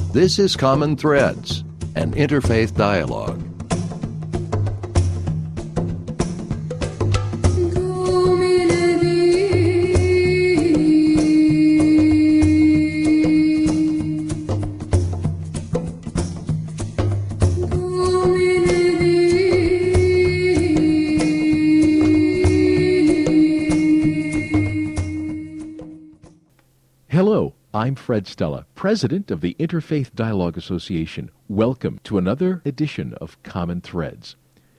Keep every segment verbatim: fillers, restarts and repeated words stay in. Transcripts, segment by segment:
This is Common Threads, an interfaith dialogue. Hello, I'm Fred Stella, President of the Interfaith Dialogue Association. Welcome to another edition of Common Threads.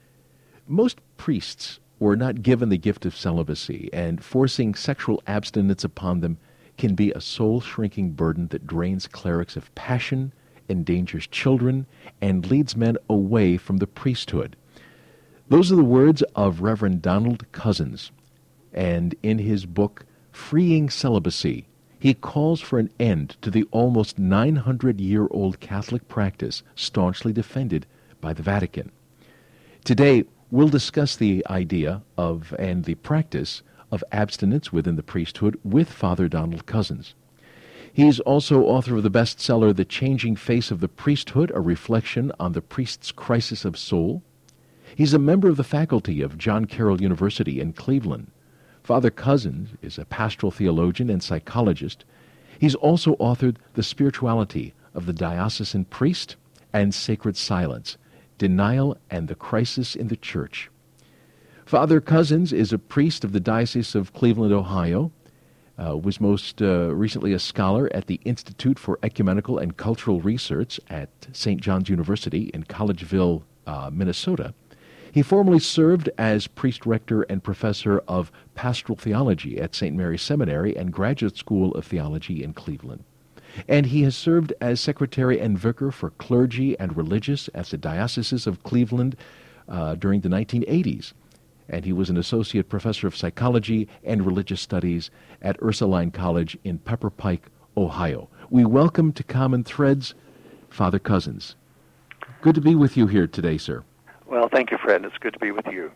Most priests were not given the gift of celibacy, and forcing sexual abstinence upon them can be a soul-shrinking burden that drains clerics of passion, endangers children, and leads men away from the priesthood. Those are the words of Reverend Donald Cozzens, and in his book, Freeing Celibacy, he calls for an end to the almost nine hundred year old Catholic practice staunchly defended by the Vatican. Today, we'll discuss the idea of and the practice of abstinence within the priesthood with Father Donald Cozzens. He's also author of the bestseller, The Changing Face of the Priesthood, a reflection on the priest's crisis of soul. He's a member of the faculty of John Carroll University in Cleveland. Father Cozzens is a pastoral theologian and psychologist. He's also authored The Spirituality of the Diocesan Priest and Sacred Silence, Denial and the Crisis in the Church. Father Cozzens is a priest of the Diocese of Cleveland, Ohio, uh, was most uh, recently a scholar at the Institute for Ecumenical and Cultural Research at Saint John's University in Collegeville, uh, Minnesota. He formerly served as priest rector and professor of pastoral theology at Saint Mary's Seminary and Graduate School of Theology in Cleveland. And he has served as secretary and vicar for clergy and religious at the Dioceses of Cleveland uh, during the nineteen eighties. And he was an associate professor of psychology and religious studies at Ursuline College in Pepper Pike, Ohio. We welcome to Common Threads Father Cozzens. Good to be with you here today, sir. Well, thank you, Fred. It's good to be with you.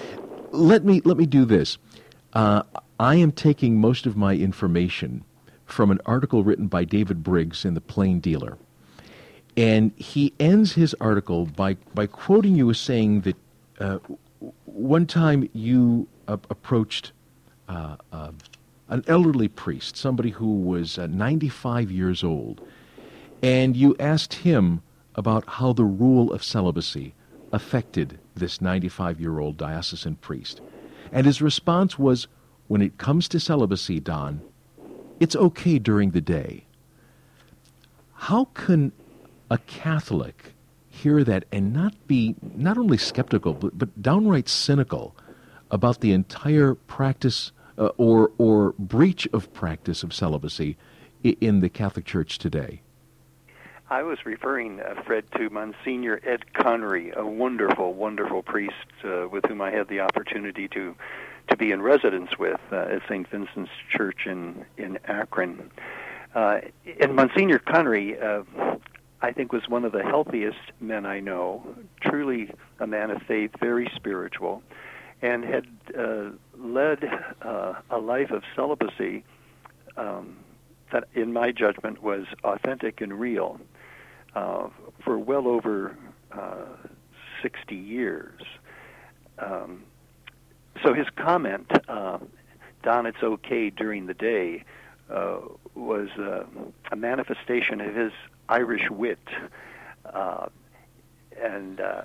Let me let me do this. Uh, I am taking most of my information from an article written by David Briggs in the Plain Dealer. And he ends his article by, by quoting you as saying that uh, one time you uh, approached uh, uh, an elderly priest, somebody who was uh, ninety-five years old, and you asked him about how the rule of celibacy affected this ninety-five-year-old diocesan priest. And his response was, when it comes to celibacy, Don, it's okay during the day. How can a Catholic hear that and not be not only skeptical, but, but downright cynical about the entire practice uh, or, or breach of practice of celibacy i- in the Catholic Church today? I was referring, uh, Fred, to Monsignor Ed Connery, a wonderful, wonderful priest uh, with whom I had the opportunity to to be in residence with uh, at Saint Vincent's Church in, in Akron. Uh, and Monsignor Connery, uh, I think, was one of the healthiest men I know, truly a man of faith, very spiritual, and had uh, led uh, a life of celibacy um, that, in my judgment, was authentic and real. Uh, for well over uh, sixty years. Um, so his comment, uh, Don, it's okay during the day, uh, was uh, a manifestation of his Irish wit. Uh, and uh,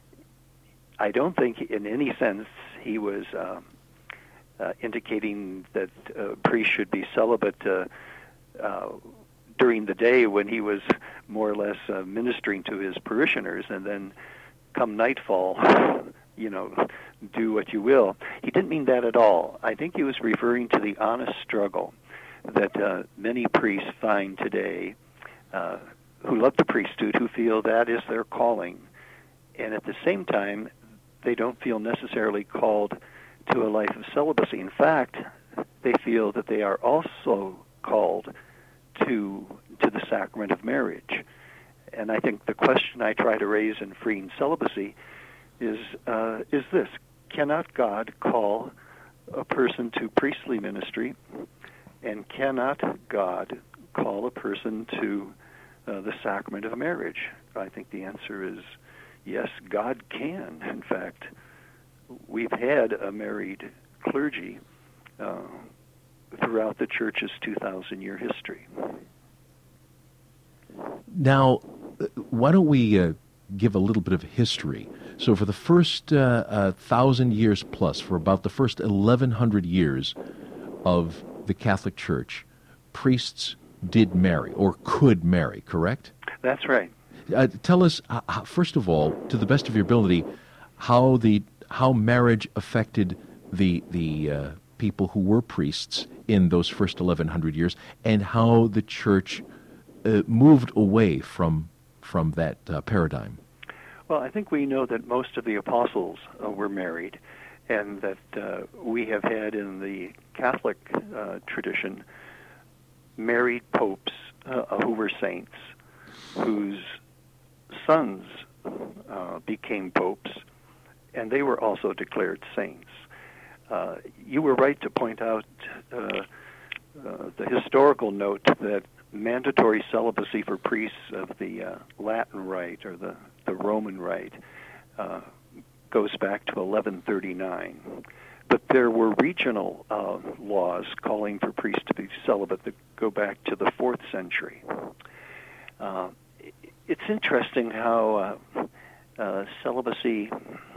I don't think in any sense he was uh, uh, indicating that uh, priests should be celibate uh, uh, during the day when he was more or less uh, ministering to his parishioners, and then come nightfall, you know, do what you will. He didn't mean that at all. I think he was referring to the honest struggle that uh, many priests find today uh, who love the priesthood, who feel that is their calling, and at the same time, they don't feel necessarily called to a life of celibacy. In fact, they feel that they are also called to to the sacrament of marriage. And I think the question I try to raise in Freeing Celibacy is uh, is this: cannot God call a person to priestly ministry, and cannot God call a person to uh, the sacrament of marriage? I think the answer is yes, God can. In fact, we've had a married clergy uh, throughout the Church's two thousand year history. Now, why don't we uh, give a little bit of history? So for the first uh, uh, thousand years plus, for about the first eleven hundred years of the Catholic Church, priests did marry, or could marry, correct? That's right. Uh, tell us, uh, first of all, to the best of your ability, how the how marriage affected the the uh, people who were priests in those first eleven hundred years, and how the Church uh, moved away from from that uh, paradigm. Well, I think we know that most of the apostles uh, were married, and that uh, we have had in the Catholic uh, tradition married popes uh, who were saints, whose sons uh, became popes, and they were also declared saints. Uh, you were right to point out uh, uh, the historical note that mandatory celibacy for priests of the uh, Latin Rite, or the, the Roman Rite, uh, goes back to eleven thirty-nine. But there were regional uh, laws calling for priests to be celibate that go back to the fourth century. Uh, it's interesting how uh, uh, celibacy,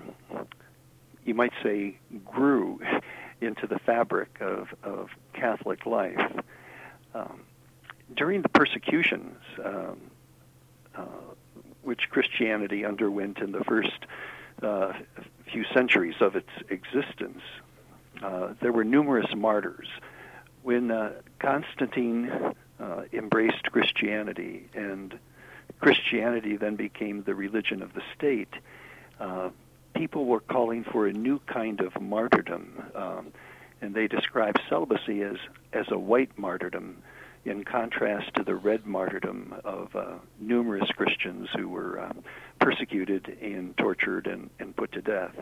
you might say, grew into the fabric of, of Catholic life. Um, during the persecutions, um, uh, which Christianity underwent in the first uh, few centuries of its existence, uh, there were numerous martyrs. When uh, Constantine uh, embraced Christianity, and Christianity then became the religion of the state, uh, people were calling for a new kind of martyrdom, um, and they described celibacy as, as a white martyrdom, in contrast to the red martyrdom of uh, numerous Christians who were um, persecuted and tortured and, and put to death.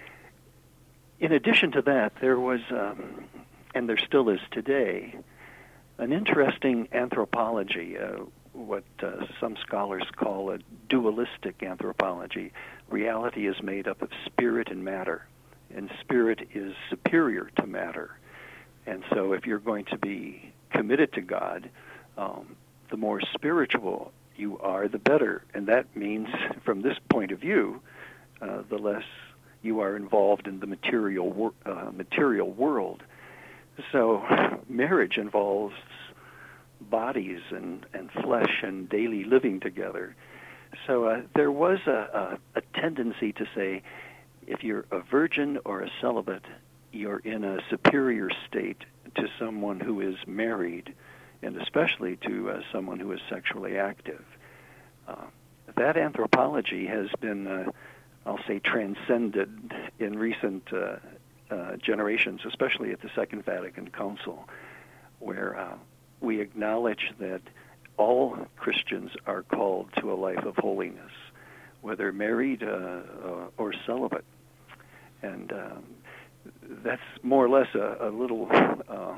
In addition to that, there was, um, and there still is today, an interesting anthropology, uh, what uh, some scholars call a dualistic anthropology. Reality is made up of spirit and matter, and spirit is superior to matter. And so if you're going to be committed to God, um, the more spiritual you are, the better. And that means, from this point of view, uh, the less you are involved in the material wor- uh, material world. So marriage involves bodies and, and flesh and daily living together. So uh, there was a, a, a tendency to say, if you're a virgin or a celibate, you're in a superior state to someone who is married, and especially to uh, someone who is sexually active. Uh, that anthropology has been, uh, I'll say, transcended in recent uh, uh, generations, especially at the Second Vatican Council, where uh, we acknowledge that all Christians are called to a life of holiness, whether married uh, uh, or celibate. And um, that's more or less a, a little uh,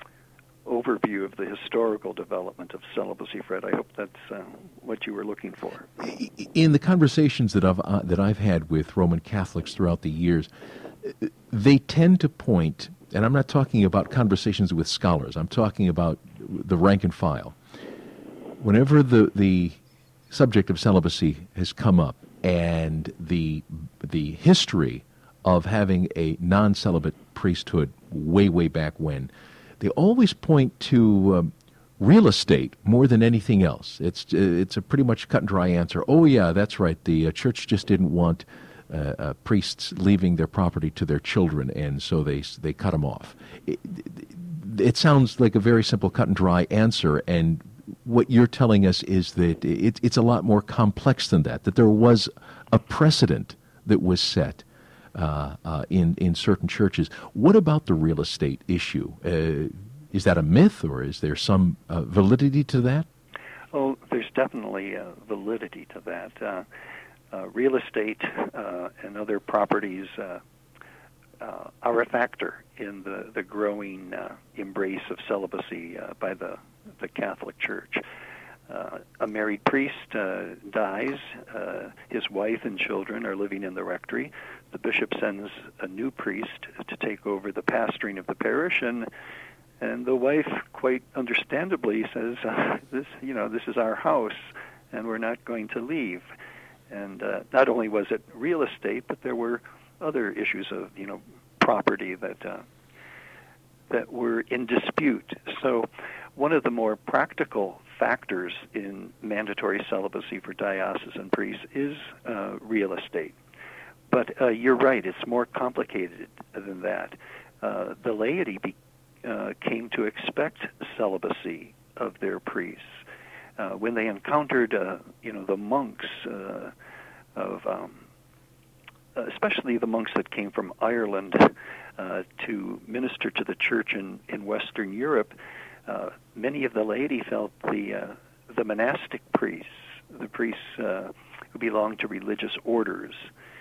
overview of the historical development of celibacy, Fred. I hope that's uh, what you were looking for. In the conversations that I've uh, that I've had with Roman Catholics throughout the years, they tend to point, and I'm not talking about conversations with scholars, I'm talking about the rank and file. Whenever the the subject of celibacy has come up, and the the history of having a non-celibate priesthood way, way back when, they always point to um, real estate more than anything else. It's uh, it's a pretty much cut and dry answer. Oh, yeah, that's right. The uh, church just didn't want uh, uh, priests leaving their property to their children, and so they they cut them off. It, it sounds like a very simple cut and dry answer, and what you're telling us is that it, it's a lot more complex than that, that there was a precedent that was set Uh, uh, in in certain churches. What about the real estate issue? Uh, is that a myth, or is there some uh, validity to that? Oh, there's definitely uh, validity to that. Uh, uh, real estate uh, and other properties uh, uh, are a factor in the the growing uh, embrace of celibacy uh, by the the Catholic Church. Uh, a married priest uh, dies. Uh, his wife and children are living in the rectory. The bishop sends a new priest to take over the pastoring of the parish, and and the wife, quite understandably, says, uh, "This, you know, this is our house, and we're not going to leave." And uh, not only was it real estate, but there were other issues of, you know, property that uh, that were in dispute. So, one of the more practical factors in mandatory celibacy for diocesan priests is uh, real estate. But uh, you're right, it's more complicated than that. Uh, the laity be, uh, came to expect celibacy of their priests. Uh, when they encountered, uh, you know, the monks uh, of, um, especially the monks that came from Ireland uh, to minister to the church in, in Western Europe, Uh, many of the laity felt the uh, the monastic priests, the priests uh, who belonged to religious orders,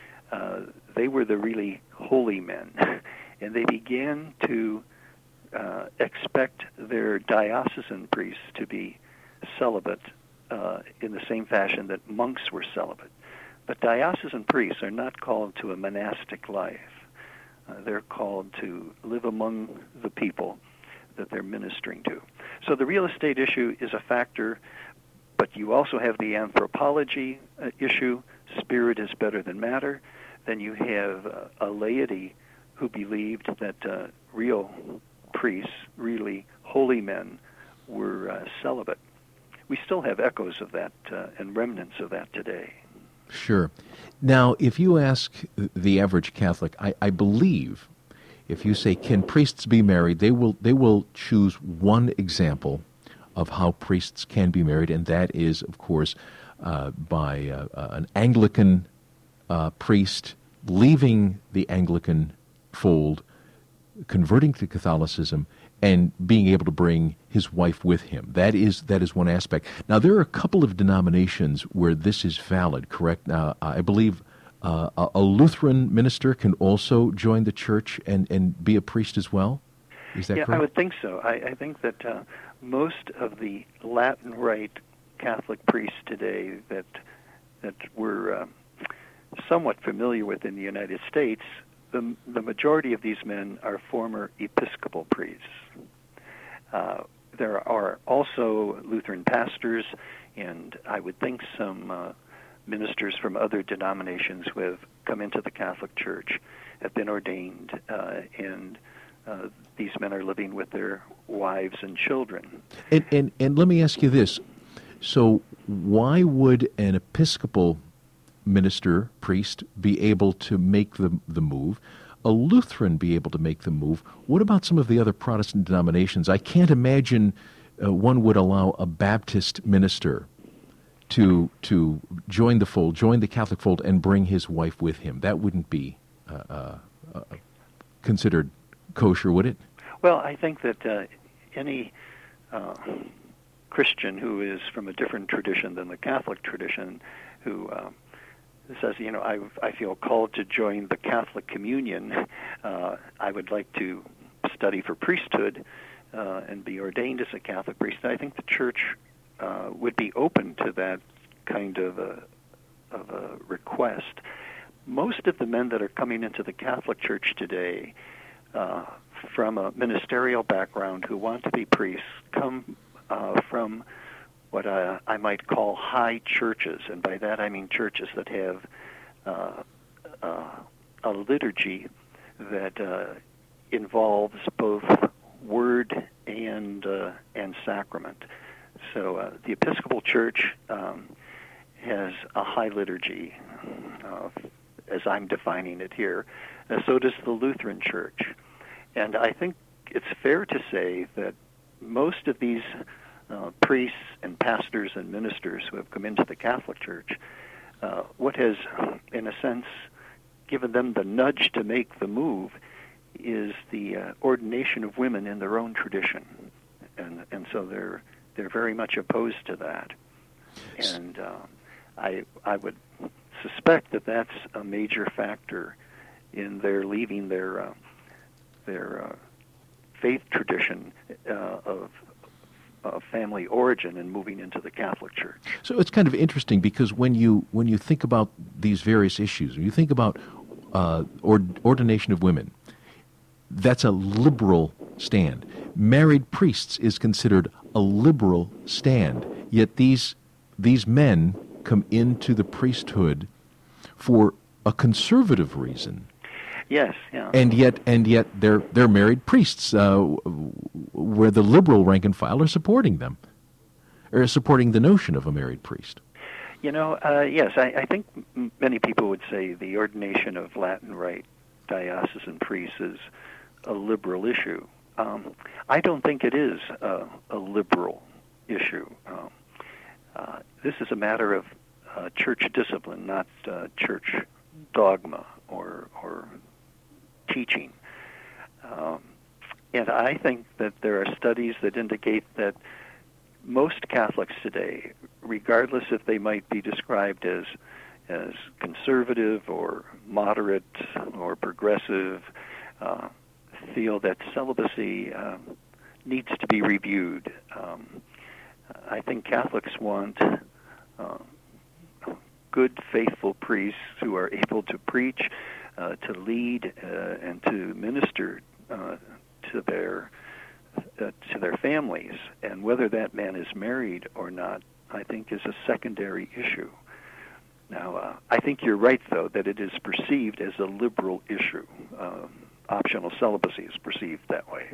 uh, they were the really holy men, and they began to uh, expect their diocesan priests to be celibate uh, in the same fashion that monks were celibate. But diocesan priests are not called to a monastic life. Uh, they're called to live among the people that they're ministering to. So the real estate issue is a factor, but you also have the anthropology uh, issue. Spirit is better than matter. Then you have uh, a laity who believed that uh, real priests, really holy men, were uh, celibate. We still have echoes of that uh, and remnants of that today. Sure. Now, if you ask the average Catholic, I, I believe if you say, can priests be married, they will they will choose one example of how priests can be married, and that is, of course, uh, by uh, uh, an Anglican uh, priest leaving the Anglican fold, converting to Catholicism, and being able to bring his wife with him. That is that is one aspect. Now, there are a couple of denominations where this is valid, correct? Now, I believe uh, a Lutheran minister can also join the church and, and be a priest as well? Is that yeah, correct? I would think so. I, I think that uh, most of the Latin Rite Catholic priests today that that we're uh, somewhat familiar with in the United States, the, the majority of these men are former Episcopal priests. Uh, there are also Lutheran pastors, and I would think some uh, ministers from other denominations who have come into the Catholic Church have been ordained, uh, and uh, these men are living with their wives and children. And, and, and let me ask you this. So why would an Episcopal minister, priest, be able to make the the move, a Lutheran be able to make the move? What about some of the other Protestant denominations? I can't imagine uh, one would allow a Baptist minister to to join the fold, join the Catholic fold, and bring his wife with him. That wouldn't be uh, uh, uh, considered kosher, would it? Well, I think that uh, any uh, Christian who is from a different tradition than the Catholic tradition, who uh, says, you know, I, I feel called to join the Catholic communion, uh, I would like to study for priesthood uh, and be ordained as a Catholic priest. I think the Church uh, would be open to that kind of a, of a request. Most of the men that are coming into the Catholic Church today uh, from a ministerial background who want to be priests come uh, from what uh, I might call high churches, and by that I mean churches that have uh, uh, a liturgy that uh, involves both word and uh, and sacrament. So uh, the Episcopal Church um, has a high liturgy, uh, as I'm defining it here. And so does the Lutheran Church. And I think it's fair to say that most of these Uh, priests and pastors and ministers who have come into the Catholic Church, uh, what has, in a sense, given them the nudge to make the move is the uh, ordination of women in their own tradition, and and so they're they're very much opposed to that, and uh, I I would suspect that that's a major factor in their leaving their uh, their uh, faith tradition uh, of of family origin and moving into the Catholic Church. So it's kind of interesting because when you when you think about these various issues, when you think about uh, ord- ordination of women, that's a liberal stand. Married priests is considered a liberal stand. Yet these these men come into the priesthood for a conservative reason. Yes, yeah. And yet, and yet, they're they're married priests, uh, where the liberal rank and file are supporting them, or supporting the notion of a married priest. You know, uh, yes, I, I think m- many people would say the ordination of Latin Rite diocesan priests is a liberal issue. Um, I don't think it is a, a liberal issue. Um, uh, this is a matter of uh, church discipline, not uh, church dogma or or teaching. Um, and I think that there are studies that indicate that most Catholics today, regardless if they might be described as as conservative or moderate or progressive, uh, feel that celibacy uh, needs to be reviewed. Um, I think Catholics want uh, good, faithful priests who are able to preach, uh, to lead, uh, and to minister uh, to their uh, to their families. And whether that man is married or not, I think, is a secondary issue. Now, uh, I think you're right, though, that it is perceived as a liberal issue. Um, optional celibacy is perceived that way.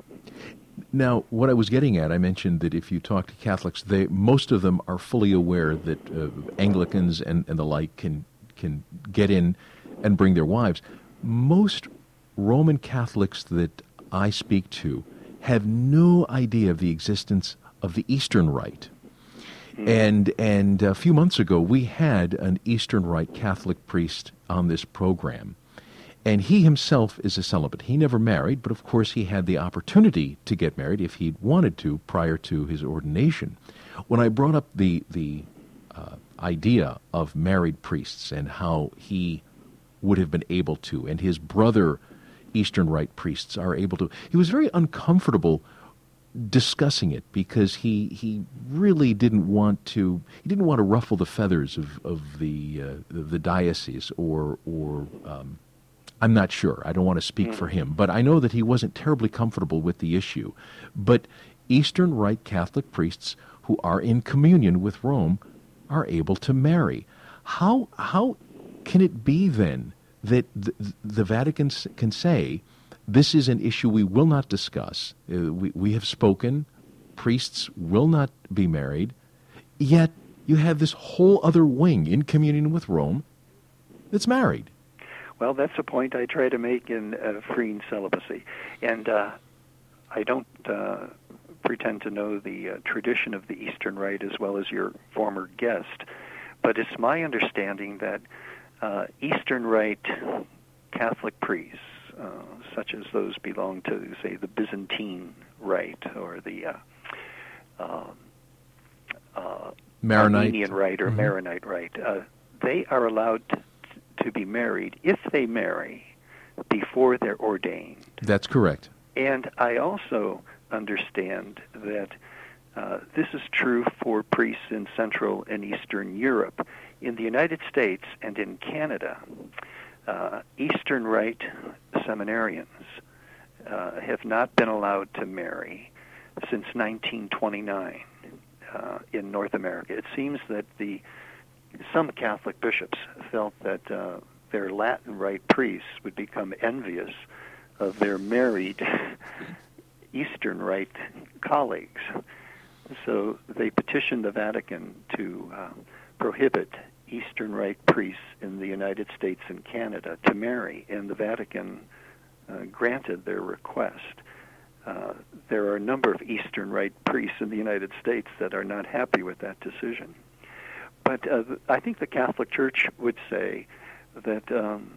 Now, what I was getting at, I mentioned that if you talk to Catholics, they most of them are fully aware that uh, Anglicans and, and the like can can get in and bring their wives. Most Roman Catholics that I speak to have no idea of the existence of the Eastern Rite. Mm. And and a few months ago, we had an Eastern Rite Catholic priest on this program. And he himself is a celibate. He never married, but of course he had the opportunity to get married if he wanted to prior to his ordination. When I brought up the the uh, idea of married priests and how he would have been able to, and his brother Eastern Rite priests are able to, he was very uncomfortable discussing it because he he really didn't want to he didn't want to ruffle the feathers of of the uh, the diocese or or um, I'm not sure. I don't want to speak for him, but I know that he wasn't terribly comfortable with the issue. But Eastern Rite Catholic priests who are in communion with Rome are able to marry. How how can it be then that the, the Vatican can say, this is an issue we will not discuss, uh, we, we have spoken, priests will not be married, yet you have this whole other wing in communion with Rome that's married? Well, that's a point I try to make in uh, Freeing Celibacy. And uh, I don't uh, pretend to know the uh, tradition of the Eastern Rite as well as your former guest, but it's my understanding that uh, Eastern Rite Catholic priests, uh, such as those belong to, say, the Byzantine Rite or the uh, uh, uh, Maronite. Armenian Rite or mm-hmm. Maronite Rite, uh, they are allowed to to be married if they marry before they're ordained. That's correct. And I also understand that uh, this is true for priests in Central and Eastern Europe. In the United States and in Canada, uh, Eastern Rite seminarians uh, have not been allowed to marry since nineteen twenty-nine uh, in North America. It seems that the some Catholic bishops felt that uh, their Latin Rite priests would become envious of their married Eastern Rite colleagues. So they petitioned the Vatican to uh, prohibit Eastern Rite priests in the United States and Canada to marry, and the Vatican uh, granted their request. Uh, there are a number of Eastern Rite priests in the United States that are not happy with that decision. But uh, I think the Catholic Church would say that um,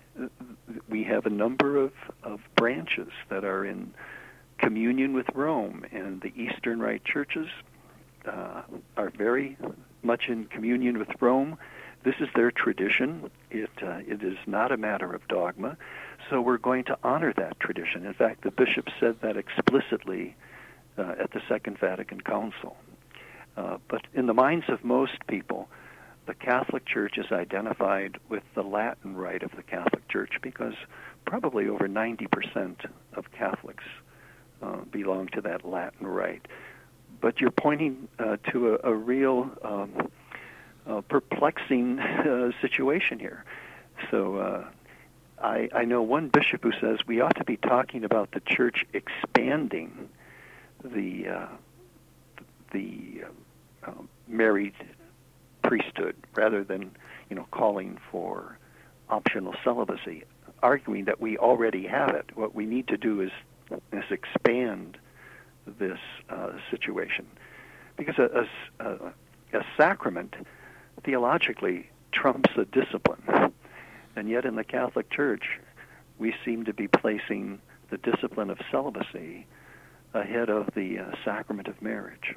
we have a number of, of branches that are in communion with Rome, and the Eastern Rite churches uh, are very much in communion with Rome. This is their tradition. It uh, it is not a matter of dogma, so we're going to honor that tradition. In fact, the bishop said that explicitly uh, at the Second Vatican Council. Uh, but in the minds of most people, the Catholic Church is identified with the Latin Rite of the Catholic Church because probably over ninety percent of Catholics uh, belong to that Latin Rite. But you're pointing uh, to a, a real um, uh, perplexing uh, situation here. So uh, I, I know one bishop who says we ought to be talking about the Church expanding the uh, the uh, married priesthood rather than, you know, calling for optional celibacy, arguing that we already have it. What we need to do is is expand this uh, situation, because a, a, a sacrament theologically trumps a discipline, and yet in the Catholic Church we seem to be placing the discipline of celibacy ahead of the uh, sacrament of marriage.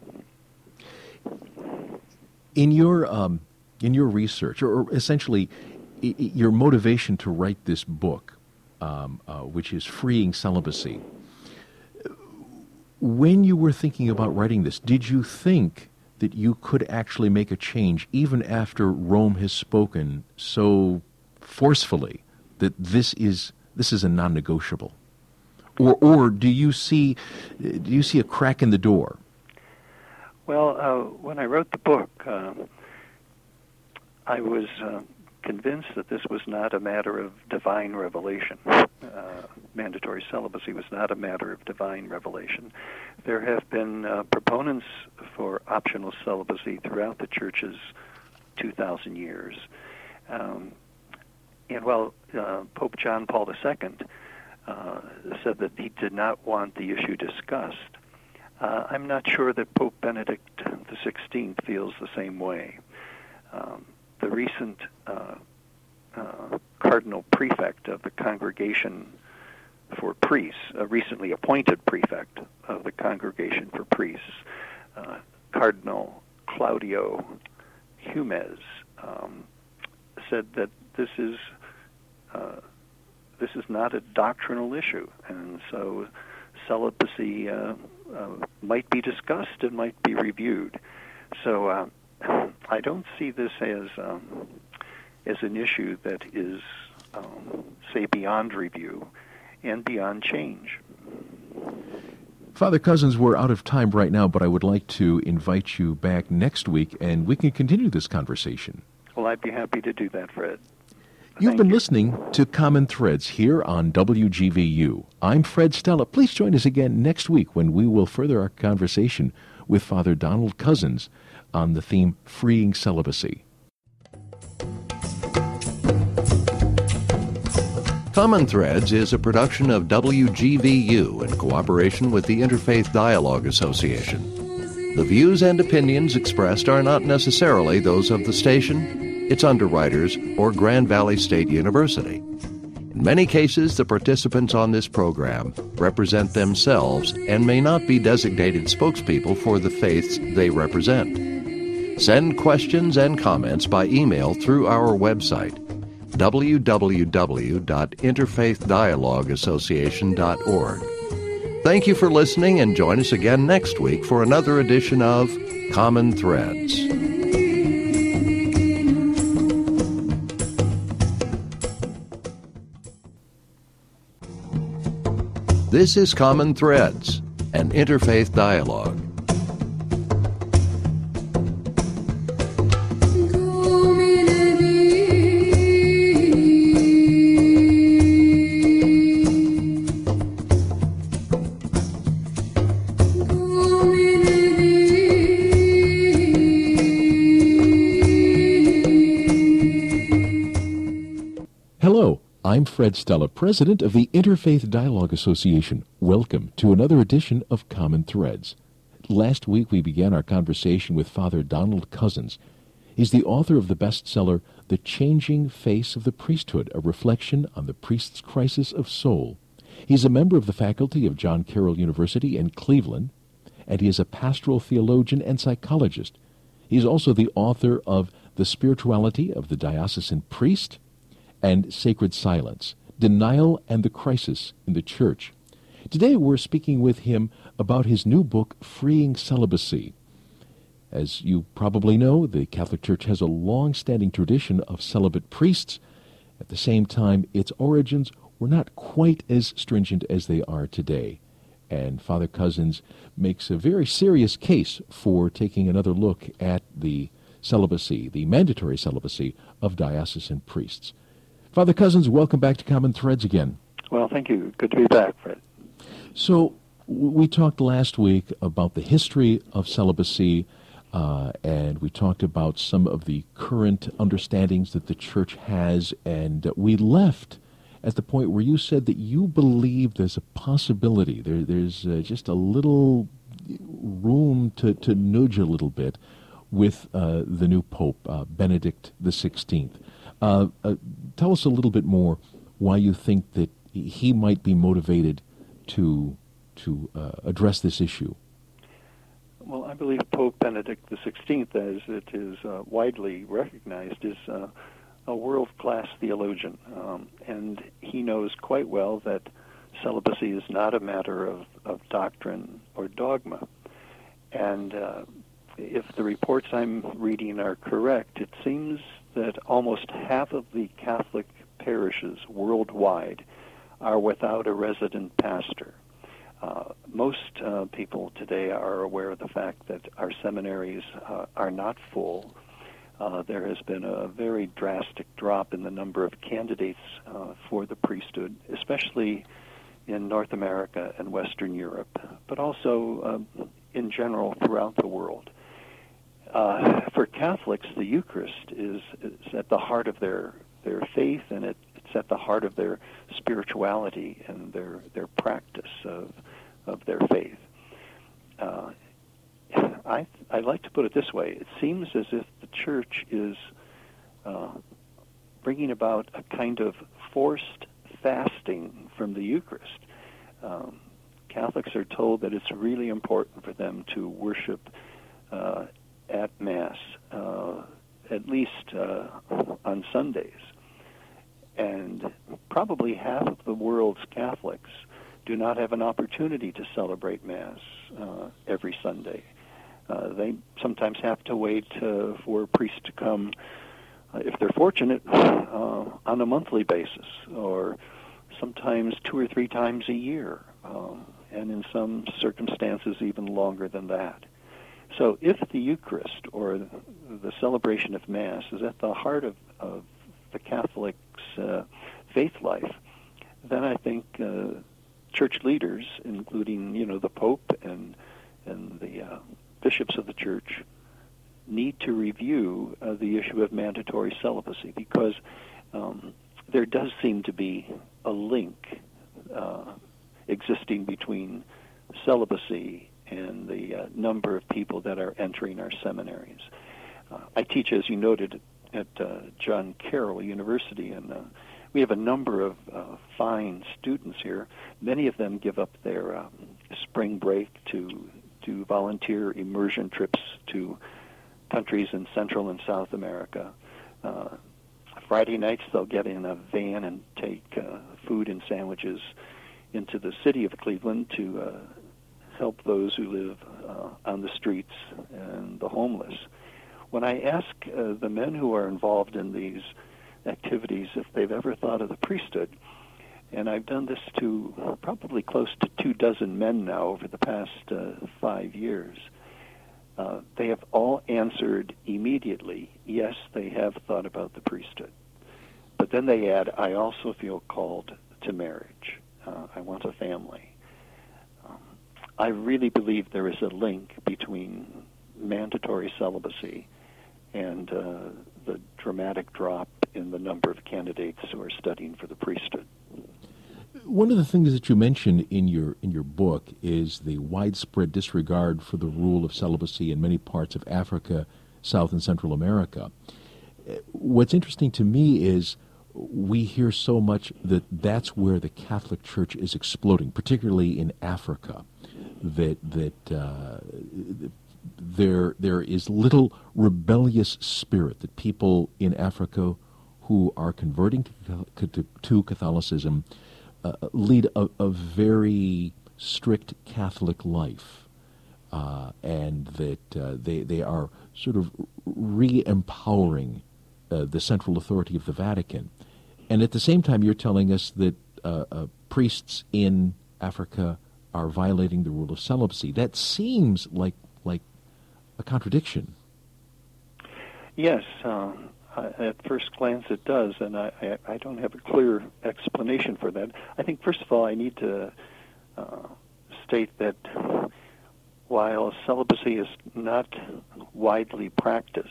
In your um, in your research, or essentially I- your motivation to write this book, um, uh, which is Freeing Celibacy, when you were thinking about writing this, did you think that you could actually make a change even after Rome has spoken so forcefully that this is this is a non-negotiable, or or do you see do you see a crack in the door? Well, uh, when I wrote the book, uh, I was uh, convinced that this was not a matter of divine revelation. Uh, mandatory celibacy was not a matter of divine revelation. There have been uh, proponents for optional celibacy throughout the Church's two thousand years. Um, and while uh, Pope John Paul the Second uh, said that he did not want the issue discussed, Uh, I'm not sure that Pope Benedict the sixteenth feels the same way. Um, the recent uh, uh, Cardinal Prefect of the Congregation for Priests, a recently appointed Prefect of the Congregation for Priests, uh, Cardinal Claudio Humez, um, said that this is uh, this is not a doctrinal issue, and so celibacy uh, uh, might be discussed and might be reviewed. So uh, I don't see this as um, as an issue that is, um, say, beyond review and beyond change. Father Cozzens, we're out of time right now, but I would like to invite you back next week, and we can continue this conversation. Well, I'd be happy to do that, Fred. You've Thank been you. listening to Common Threads here on W G V U. I'm Fred Stella. Please join us again next week when we will further our conversation with Father Donald Cozzens on the theme Freeing Celibacy. Common Threads is a production of W G V U in cooperation with the Interfaith Dialogue Association. The views and opinions expressed are not necessarily those of the station, its underwriters, or Grand Valley State University. In many cases, the participants on this program represent themselves and may not be designated spokespeople for the faiths they represent. Send questions and comments by email through our website, w w w dot interfaith dialogue association dot org. Thank you for listening, and join us again next week for another edition of Common Threads. This is Common Threads, an interfaith dialogue. Hello, I'm Fred Stella, President of the Interfaith Dialogue Association. Welcome to another edition of Common Threads. Last week we began our conversation with Father Donald Cozzens. He's the author of the bestseller, The Changing Face of the Priesthood, a reflection on the priest's crisis of soul. He's a member of the faculty of John Carroll University in Cleveland, and he is a pastoral theologian and psychologist. He's also the author of The Spirituality of the Diocesan Priest and Sacred Silence, Denial and the Crisis in the Church. Today we're speaking with him about his new book, Freeing Celibacy. As you probably know, the Catholic Church has a long-standing tradition of celibate priests. At the same time, its origins were not quite as stringent as they are today. And Father Cousins makes a very serious case for taking another look at the celibacy, the mandatory celibacy of diocesan priests. Father Cousins, welcome back to Common Threads again. Well, thank you. Good to be back, Fred. So we talked last week about the history of celibacy, uh, and we talked about some of the current understandings that the Church has, and we left at the point where you said that you believe there's a possibility, there, there's uh, just a little room to, to nudge a little bit with uh, the new Pope, uh, Benedict the sixteenth. Uh, uh, tell us a little bit more why you think that he might be motivated to to uh, address this issue. Well, I believe Pope Benedict the sixteenth, as it is uh, widely recognized, is uh, a world-class theologian, um, and he knows quite well that celibacy is not a matter of, of doctrine or dogma. And uh, if the reports I'm reading are correct, it seems that almost half of the Catholic parishes worldwide are without a resident pastor. Uh, most uh, people today are aware of the fact that our seminaries uh, are not full. Uh, there has been a very drastic drop in the number of candidates uh, for the priesthood, especially in North America and Western Europe, but also uh, in general throughout the world. Uh, for Catholics, the Eucharist is, is at the heart of their, their faith, and it, it's at the heart of their spirituality and their, their practice of of their faith. Uh, I I like to put it this way: it seems as if the Church is uh, bringing about a kind of forced fasting from the Eucharist. Um, Catholics are told that it's really important for them to worship uh, at Mass, uh, at least uh, on Sundays. And probably half of the world's Catholics do not have an opportunity to celebrate Mass uh, every Sunday. Uh, they sometimes have to wait uh, for a priest to come, uh, if they're fortunate, uh, on a monthly basis, or sometimes two or three times a year, uh, and in some circumstances even longer than that. So if the Eucharist, or the celebration of Mass, is at the heart of, of the Catholic's uh, faith life, then I think uh, church leaders, including, you know, the Pope and and the uh, bishops of the Church, need to review uh, the issue of mandatory celibacy, because um, there does seem to be a link uh, existing between celibacy and the uh, number of people that are entering our seminaries. Uh, I teach, as you noted, at uh, John Carroll University, and uh, we have a number of uh, fine students here. Many of them give up their um, spring break to to volunteer immersion trips to countries in Central and South America. Uh, Friday nights they'll get in a van and take uh, food and sandwiches into the city of Cleveland to uh, help those who live uh, on the streets and the homeless. When I ask uh, the men who are involved in these activities if they've ever thought of the priesthood, and I've done this to probably close to two dozen men now over the past uh, five years, uh, they have all answered immediately, yes, they have thought about the priesthood. But then they add, I also feel called to marriage. Uh, I want a family. Um, I really believe there is a link between mandatory celibacy and uh, the dramatic drop in the number of candidates who are studying for the priesthood. One of the things that you mention in your in your book is the widespread disregard for the rule of celibacy in many parts of Africa, South and Central America. What's interesting to me is we hear so much that that's where the Catholic Church is exploding, particularly in Africa, that that uh, there there is little rebellious spirit, that people in Africa who are converting to, to, to Catholicism uh, lead a, a very strict Catholic life, uh, and that uh, they they are sort of re-empowering uh, the central authority of the Vatican. And at the same time, you're telling us that uh, uh, priests in Africa are violating the rule of celibacy. That seems like like a contradiction. Yes, uh, at first glance it does, and I, I, I don't have a clear explanation for that. I think, first of all, I need to uh, state that while celibacy is not widely practiced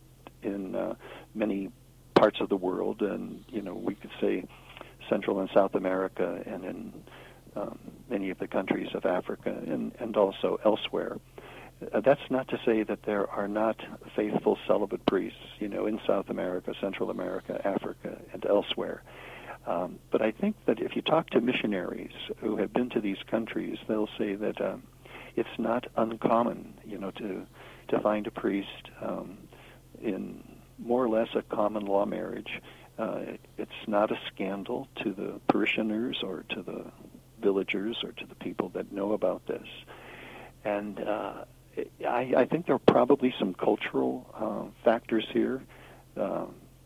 in uh, many parts of the world, and, you know, we could say Central and South America and in um, many of the countries of Africa and, and also elsewhere, Uh, that's not to say that there are not faithful celibate priests, you know, in South America, Central America, Africa, and elsewhere. Um, but I think that if you talk to missionaries who have been to these countries, they'll say that um, it's not uncommon, you know, to to find a priest um, in more or less a common law marriage. Uh, it, it's not a scandal to the parishioners or to the villagers or to the people that know about this. And uh, I, I think there are probably some cultural uh, factors here. Uh,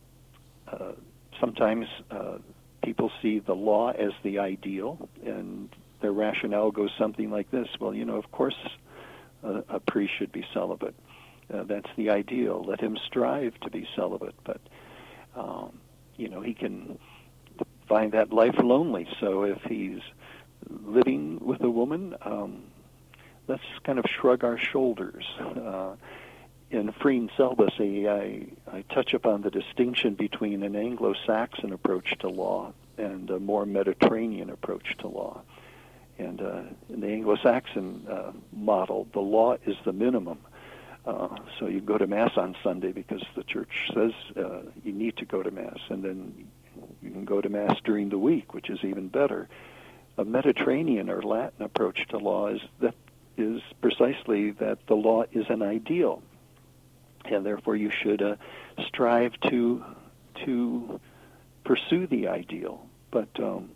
uh, sometimes uh, people see the law as the ideal, and their rationale goes something like this. Well, you know, of course a, a priest should be celibate. Uh, that's the ideal. Let him strive to be celibate. But, um, you know, he can find that life lonely. So if he's living with a woman, um, let's kind of shrug our shoulders. Uh, in Freeing Celibacy, I, I touch upon the distinction between an Anglo-Saxon approach to law and a more Mediterranean approach to law. And uh, in the Anglo-Saxon uh, model, the law is the minimum. Uh, so you go to Mass on Sunday because the church says uh, you need to go to Mass, and then you can go to Mass during the week, which is even better. A Mediterranean or Latin approach to law is that is precisely that the law is an ideal, and therefore you should uh, strive to to pursue the ideal, but um,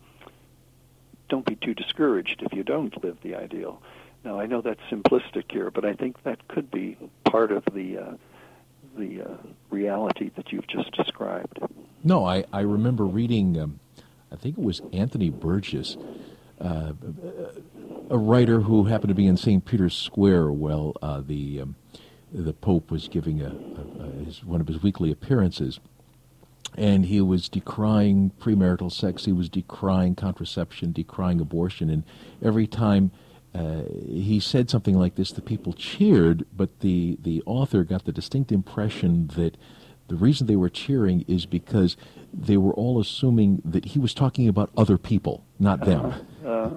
don't be too discouraged if you don't live the ideal. Now, I know that's simplistic here, but I think that could be part of the uh, the uh, reality that you've just described. No, I, I remember reading, um, I think it was Anthony Burgess, uh, a writer who happened to be in Saint Peter's Square while uh, the um, the Pope was giving a, a, a his, one of his weekly appearances, and he was decrying premarital sex, he was decrying contraception, decrying abortion, and every time uh, he said something like this, the people cheered, but the, the author got the distinct impression that the reason they were cheering is because they were all assuming that he was talking about other people, not them. Uh, uh.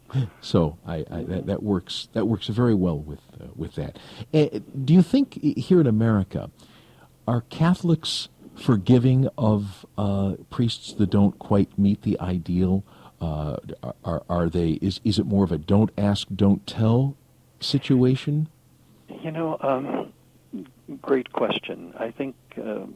So I, I, that, that works. That works very well with uh, with that. Uh, do you think here in America, are Catholics forgiving of uh, priests that don't quite meet the ideal? Uh, are are they? Is is it more of a don't ask, don't tell situation? You know, um, great question. I think um,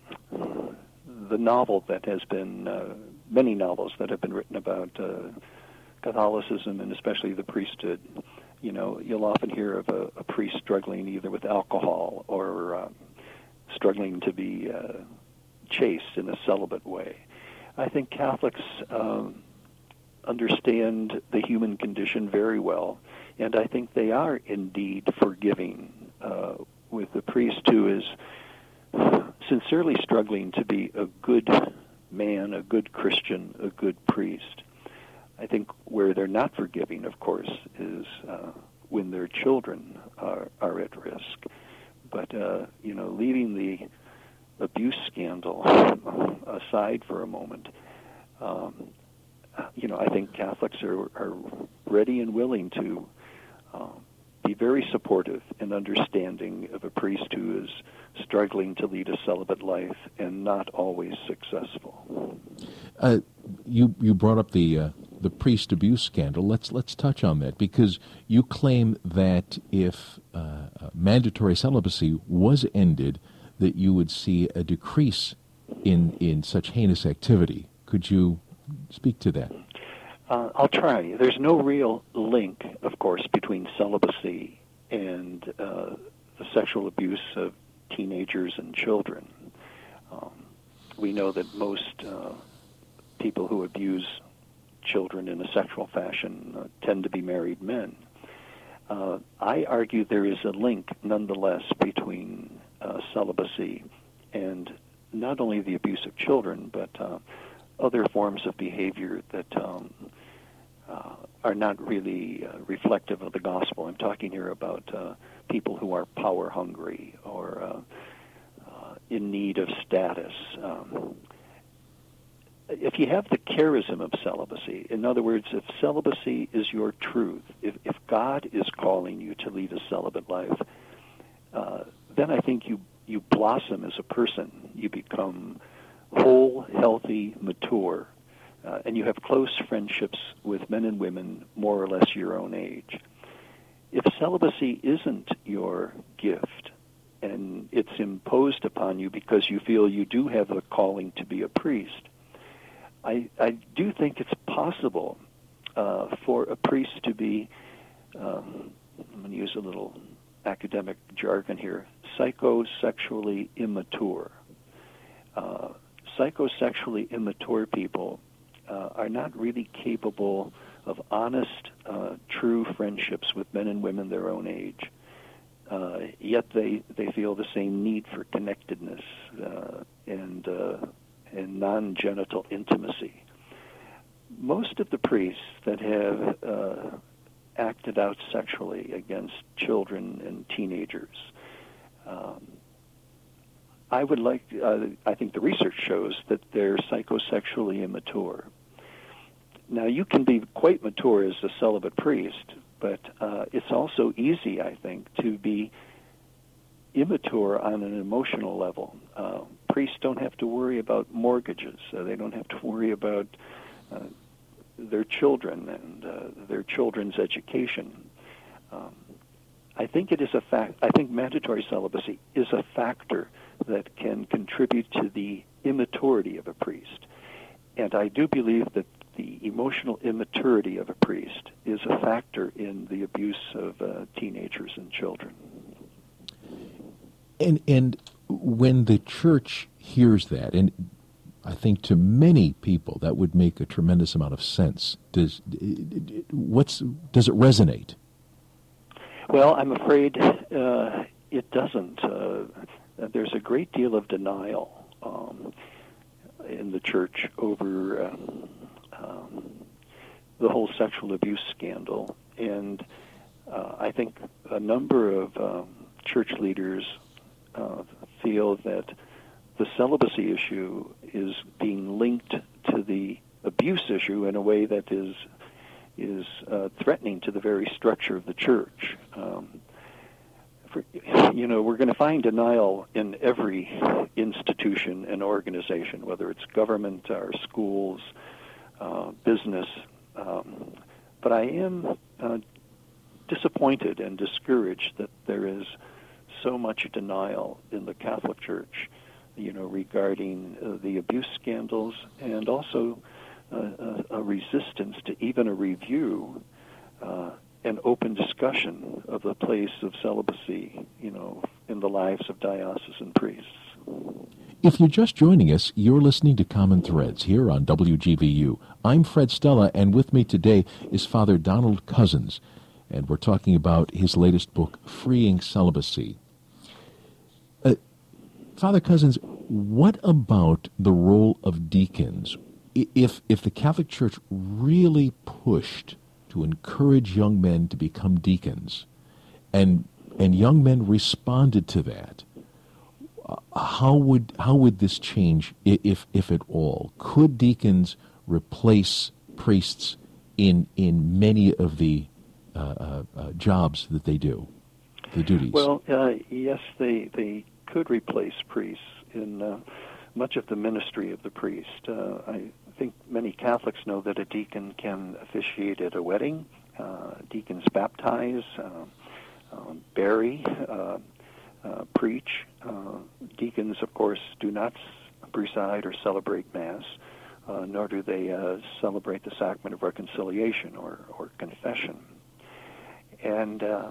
the novel that has been uh, many novels that have been written about Uh, Catholicism, and especially the priesthood, you know, you'll often hear of a, a priest struggling either with alcohol or um, struggling to be uh, chaste in a celibate way. I think Catholics um, understand the human condition very well, and I think they are indeed forgiving uh, with the priest who is sincerely struggling to be a good man, a good Christian, a good priest. I think where they're not forgiving, of course, is uh, when their children are, are at risk. But, uh, you know, leaving the abuse scandal aside for a moment, um, you know, I think Catholics are, are ready and willing to uh, be very supportive and understanding of a priest who is struggling to lead a celibate life and not always successful. Uh, you you brought up the uh, the priest abuse scandal. Let's let's touch on that, because you claim that if uh, mandatory celibacy was ended, that you would see a decrease in in such heinous activity. Could you speak to that? Uh, I'll try. There's no real link, of course, between celibacy and uh, the sexual abuse of teenagers and children. Um, we know that most uh, people who abuse children in a sexual fashion uh, tend to be married men. Uh, I argue there is a link, nonetheless, between uh, celibacy and not only the abuse of children, but uh, other forms of behavior that um, uh, are not really uh, reflective of the gospel. I'm talking here about uh, people who are power hungry or uh, uh, in need of status. Um, if you have the charism of celibacy, in other words, if celibacy is your truth, if, if God is calling you to lead a celibate life, uh, then I think you, you blossom as a person. You become whole, healthy, mature, uh, and you have close friendships with men and women more or less your own age. If celibacy isn't your gift, and it's imposed upon you because you feel you do have a calling to be a priest, I, I do think it's possible uh, for a priest to be, um, I'm going to use a little academic jargon here, psychosexually immature. Uh, psychosexually immature people uh, are not really capable of honest, uh, true friendships with men and women their own age. Uh, yet they, they feel the same need for connectedness uh, and uh, and non-genital intimacy. Most of the priests that have uh, acted out sexually against children and teenagers, um, I would like, uh, I think the research shows that they're psychosexually immature. Now, you can be quite mature as a celibate priest, but uh, it's also easy, I think, to be immature on an emotional level. Uh, priests don't have to worry about mortgages. Uh, they don't have to worry about uh, their children and uh, their children's education. Um, I think it is a fact. I think mandatory celibacy is a factor that can contribute to the immaturity of a priest. And I do believe that the emotional immaturity of a priest is a factor in the abuse of uh, teenagers and children. And and when the church hears that, and I think to many people that would make a tremendous amount of sense. Does what's does it resonate? Well, I'm afraid uh, it doesn't. Uh, there's a great deal of denial um, in the church over um, um, the whole sexual abuse scandal, and uh, I think a number of um, church leaders uh, feel that the celibacy issue is being linked to the abuse issue in a way that is is uh, threatening to the very structure of the church. Um, for, you know, we're going to find denial in every institution and organization, whether it's government or schools, uh, business. Um, but I am uh, disappointed and discouraged that there is so much denial in the Catholic Church, you know, regarding uh, the abuse scandals, and also uh, a, a resistance to even a review uh, and open discussion of the place of celibacy, you know, in the lives of diocesan priests. If you're just joining us, you're listening to Common Threads here on W G V U. I'm Fred Stella, and with me today is Father Donald Cozzens, and we're talking about his latest book, Freeing Celibacy. Uh, Father Cozzens, what about the role of deacons? If if the Catholic Church really pushed to encourage young men to become deacons, and and young men responded to that, uh, how would how would this change, if if at all? Could deacons replace priests in in many of the uh, uh, uh, jobs that they do, the duties? Well, uh, yes, they they could replace priests in uh, much of the ministry of the priest. Uh, I think many Catholics know that a deacon can officiate at a wedding, uh, deacons baptize, uh, uh, bury, uh, uh, preach. Uh, deacons, of course, do not preside or celebrate Mass, uh, nor do they uh, celebrate the sacrament of reconciliation or, or confession. And uh,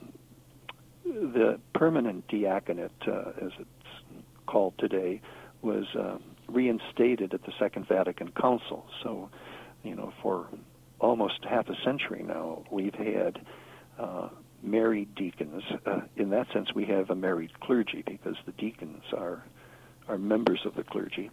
the permanent diaconate, uh, as it's called today, was uh, reinstated at the Second Vatican Council. So, you know, for almost half a century now, we've had uh, married deacons. Uh, in that sense, we have a married clergy because the deacons are are members of the clergy.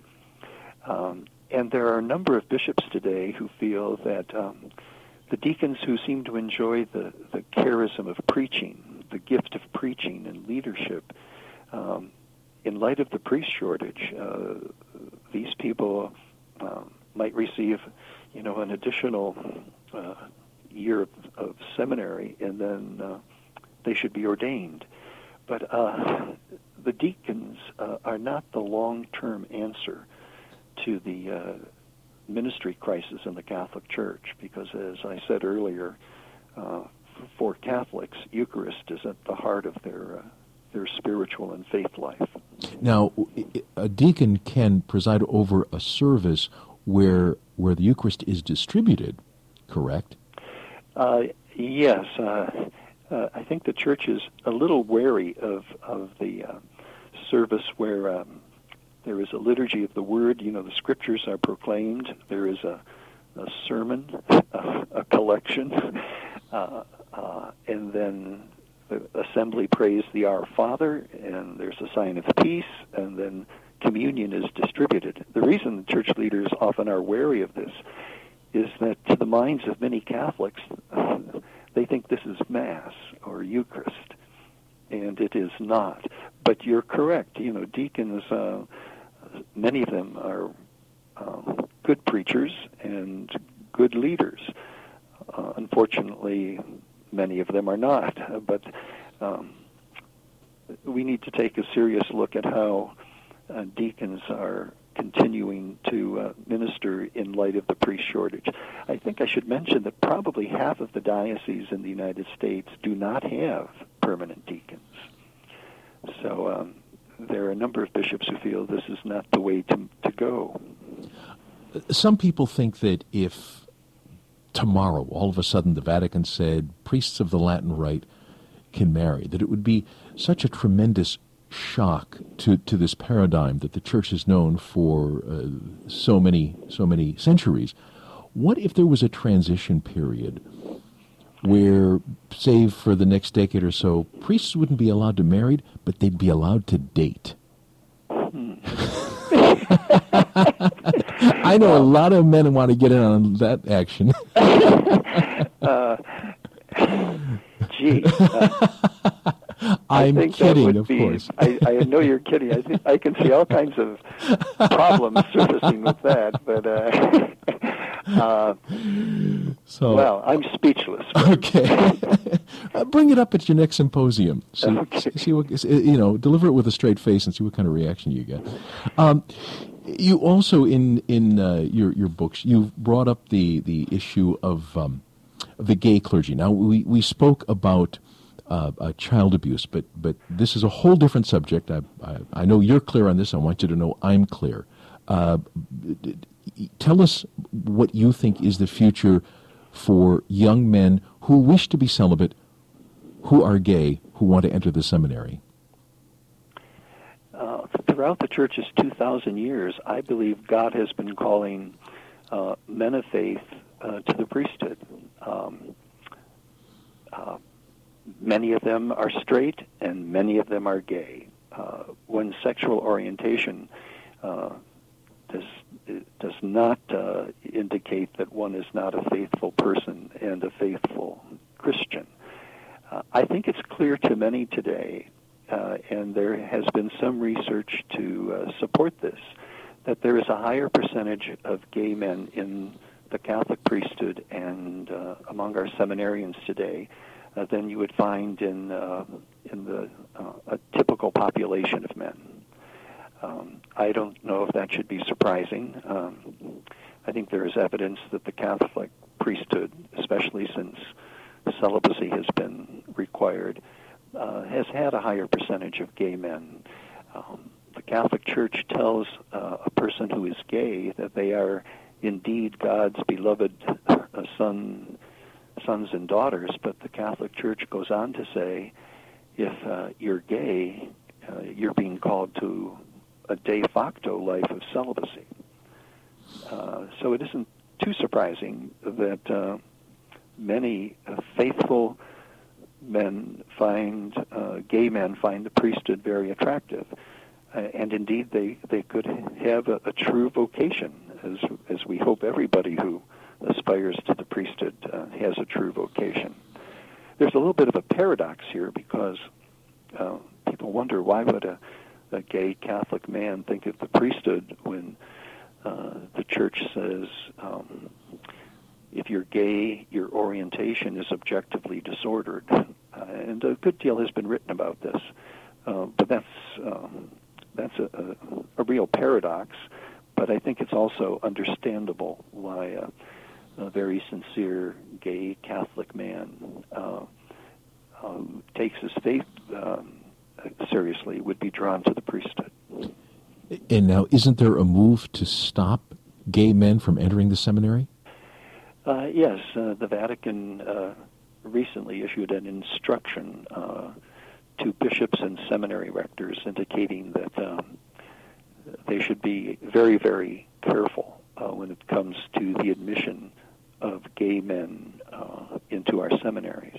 Um, and there are a number of bishops today who feel that um, the deacons who seem to enjoy the, the charism of preaching, the gift of preaching and leadership, um, in light of the priest shortage, uh, these people um, might receive, you know, an additional uh, year of, of seminary, and then uh, they should be ordained. But uh, the deacons uh, are not the long-term answer to the uh, ministry crisis in the Catholic Church, because, as I said earlier, uh, for Catholics, Eucharist is at the heart of their uh, their spiritual and faith life. Now, a deacon can preside over a service where where the Eucharist is distributed, correct? Uh, yes. Uh, uh, I think the Church is a little wary of, of the uh, service where um, there is a liturgy of the Word. You know, the Scriptures are proclaimed. There is a, a sermon, a, a collection, uh, uh, and then the assembly prays the Our Father, and there's a sign of peace, and then communion is distributed. The reason the church leaders often are wary of this is that to the minds of many Catholics, uh, they think this is Mass or Eucharist, and it is not. But you're correct. You know, deacons, uh, many of them are um, good preachers and good leaders. Uh, unfortunately, many of them are not. Uh, but um, we need to take a serious look at how uh, deacons are continuing to uh, minister in light of the priest shortage. I think I should mention that probably half of the dioceses in the United States do not have permanent deacons. So um, there are a number of bishops who feel this is not the way to, to go. Some people think that if tomorrow, all of a sudden, the Vatican said priests of the Latin Rite can marry, that it would be such a tremendous shock to, to this paradigm that the Church has known for uh, so many so many centuries. What if there was a transition period where, say, for the next decade or so, priests wouldn't be allowed to marry, but they'd be allowed to date? Hmm. I know a lot of men want to get in on that action. uh, gee. Uh, I'm kidding, of be, course. I, I know you're kidding. I think I can see all kinds of problems surfacing with that, but uh, uh, so, well, I'm speechless. Okay, uh, bring it up at your next symposium. See, okay. see what you know. Deliver it with a straight face and see what kind of reaction you get. Um, you also in in uh, your your books you brought up the the issue of um, of the gay clergy. Now we we spoke about Uh, uh, child abuse, but but this is a whole different subject. I, I I know you're clear on this. I want you to know I'm clear. Uh, d- d- tell us what you think is the future for young men who wish to be celibate, who are gay, who want to enter the seminary. Uh, throughout the Church's two thousand years, I believe God has been calling uh, men of faith uh, to the priesthood. Um, uh, Many of them are straight, and many of them are gay. Uh, one's sexual orientation uh, does does not uh, indicate that one is not a faithful person and a faithful Christian. Uh, I think it's clear to many today, uh, and there has been some research to uh, support this, that there is a higher percentage of gay men in the Catholic priesthood and uh, among our seminarians today Uh, than you would find in uh, in the uh, a typical population of men. Um, I don't know if that should be surprising. Um, I think there is evidence that the Catholic priesthood, especially since celibacy has been required, uh, has had a higher percentage of gay men. Um, the Catholic Church tells uh, a person who is gay that they are indeed God's beloved uh, son, sons and daughters, but the Catholic Church goes on to say, if uh, you're gay, uh, you're being called to a de facto life of celibacy. Uh, so it isn't too surprising that uh, many uh, faithful men find, uh, gay men find the priesthood very attractive. Uh, and indeed, they, they could have a, a true vocation, as, as we hope everybody who aspires to the priesthood uh, has a true vocation. There's a little bit of a paradox here because uh, people wonder, why would a, a gay Catholic man think of the priesthood when uh, the church says, um, if you're gay, your orientation is objectively disordered. Uh, and a good deal has been written about this. Uh, but that's um, that's a, a, a real paradox. But I think it's also understandable why a, a very sincere gay Catholic man uh, um, takes his faith um, seriously, would be drawn to the priesthood. And now, isn't there a move to stop gay men from entering the seminary? Uh, yes, uh, the Vatican uh, recently issued an instruction uh, to bishops and seminary rectors indicating that um, they should be very, very careful uh, when it comes to the admission of gay men uh, into our seminaries.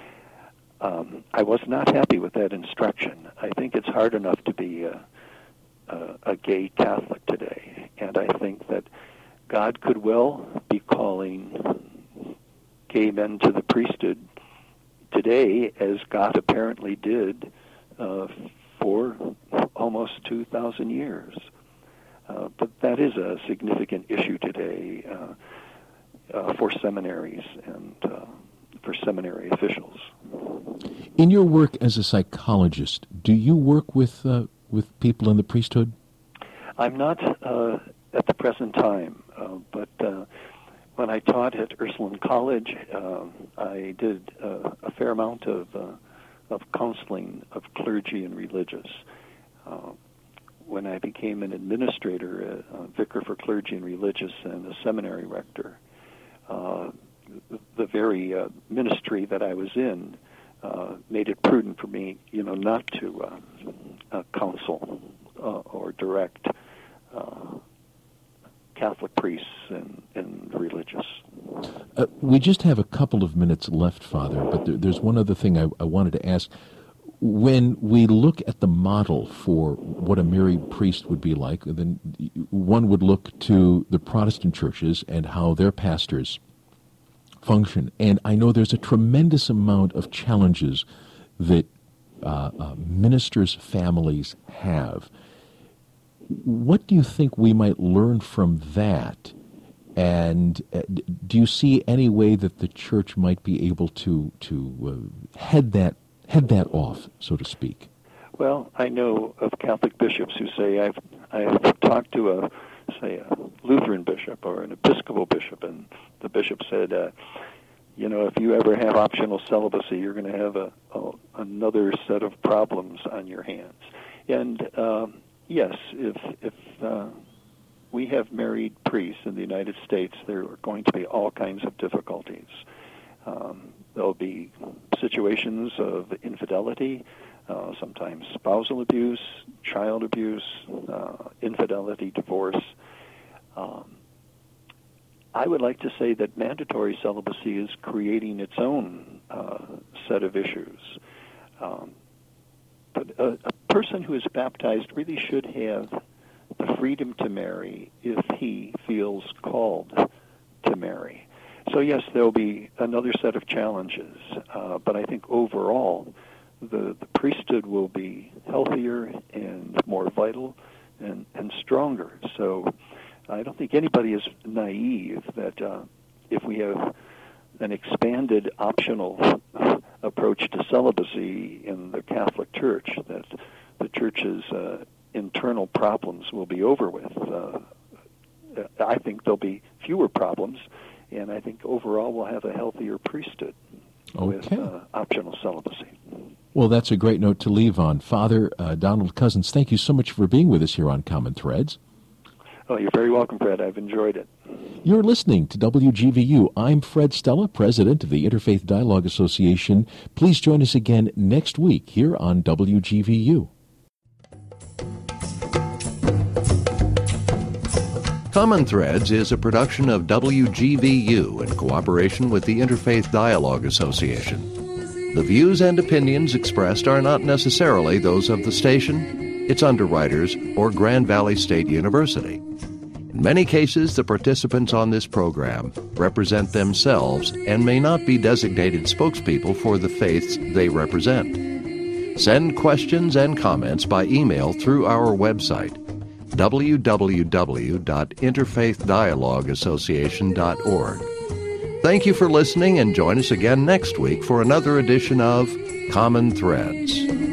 Um, I was not happy with that instruction. I think it's hard enough to be a, a, a gay Catholic today, and I think that God could well be calling gay men to the priesthood today, as God apparently did uh, for almost two thousand years. Uh, but that is a significant issue today uh, uh, for seminaries and uh, for seminary officials. In your work as a psychologist, do you work with uh, with people in the priesthood? I'm not uh, at the present time, uh, but uh, when I taught at Ursuline College, uh, I did uh, a fair amount of uh, of counseling of clergy and religious. Uh, when I became an administrator, a, a vicar for clergy and religious, and a seminary rector, uh, the very uh, ministry that I was in uh, made it prudent for me, you know, not to uh, uh, counsel uh, or direct uh, Catholic priests and, and religious. Uh, we just have a couple of minutes left, Father, but there, there's one other thing I, I wanted to ask. When we look at the model for what a married priest would be like, then one would look to the Protestant churches and how their pastors function. And I know there's a tremendous amount of challenges that uh, uh, ministers' families have. What do you think we might learn from that? And uh, do you see any way that the church might be able to to uh, head that head that off, so to speak? Well, I know of Catholic bishops who say, I've I've talked to a say a Lutheran bishop or an Episcopal bishop, and the bishop said, uh, you know, if you ever have optional celibacy, you're going to have a, a another set of problems on your hands. And um, yes, if if uh, we have married priests in the United States, there are going to be all kinds of difficulties. Um, there'll be situations of infidelity, uh, sometimes spousal abuse, child abuse, uh, infidelity, divorce. Um, I would like to say that mandatory celibacy is creating its own uh, set of issues. Um, but a, a person who is baptized really should have the freedom to marry if he feels called to marry. So yes, there'll be another set of challenges, uh, but I think overall the, the priesthood will be healthier and more vital and, and stronger. So I don't think anybody is naive that uh, if we have an expanded optional approach to celibacy in the Catholic Church, that the Church's uh, internal problems will be over with. Uh, I think there'll be fewer problems, and I think overall we'll have a healthier priesthood okay. with uh, optional celibacy. Well, that's a great note to leave on. Father uh, Donald Cozzens, thank you so much for being with us here on Common Threads. Oh, you're very welcome, Fred. I've enjoyed it. You're listening to W G V U. I'm Fred Stella, president of the Interfaith Dialogue Association. Please join us again next week here on W G V U. Common Threads is a production of W G V U in cooperation with the Interfaith Dialogue Association. The views and opinions expressed are not necessarily those of the station, its underwriters, or Grand Valley State University. In many cases, the participants on this program represent themselves and may not be designated spokespeople for the faiths they represent. Send questions and comments by email through our website, w w w dot interfaith dialogue association dot org. Thank you for listening, and join us again next week for another edition of Common Threads.